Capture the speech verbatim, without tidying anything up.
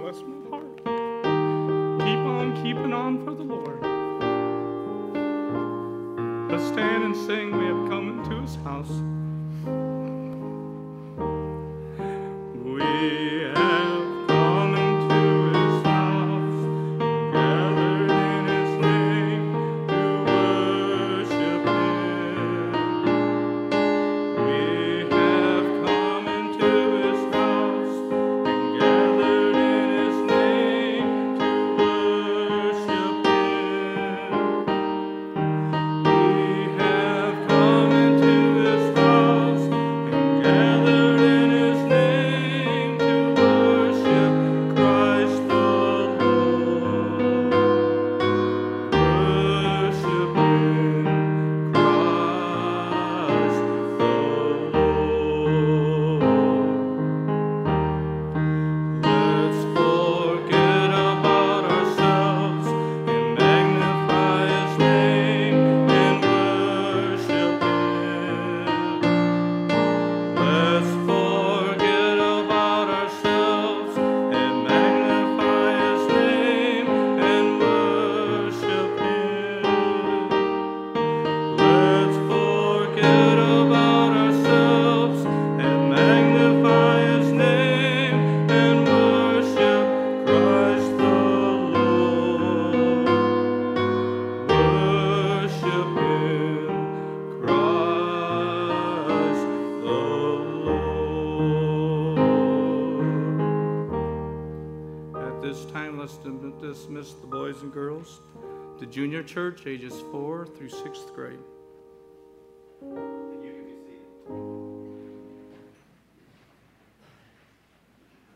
bless my heart. Keep on keeping on for the Lord. Let's stand and sing. We have come into his house. We have come into his house, gathered in his name to worship him. We have come into his house and gathered in his name to worship him. We have come into his house and gathered in his name to worship Christ the Lord. Worship him, Christ the Lord. Let's forget about ourselves and magnify his name and worship him. Let's forget about ourselves and magnify his name and worship him. Let's forget about ourselves and magnify his name and worship Christ the Lord. Worship him, Christ the Lord. At this time, let's dismiss the boys and girls to junior church, ages four through sixth grade.